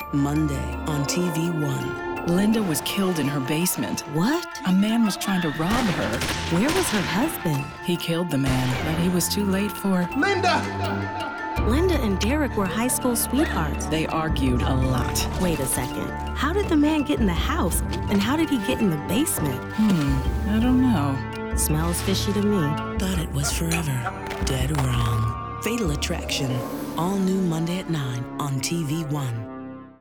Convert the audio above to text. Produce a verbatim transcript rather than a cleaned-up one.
Monday on T V One. Linda was killed in her basement. What? A man was trying to rob her. Where was her husband? He killed the man, but he was too late for... Linda! Linda and Derek were high school sweethearts. They argued a lot. Wait a second. How did the man get in the house? And how did he get in the basement? Hmm, I don't know. Smells fishy to me. Thought it was forever. Dead wrong. Fatal Attraction. All new Monday at nine on T V One.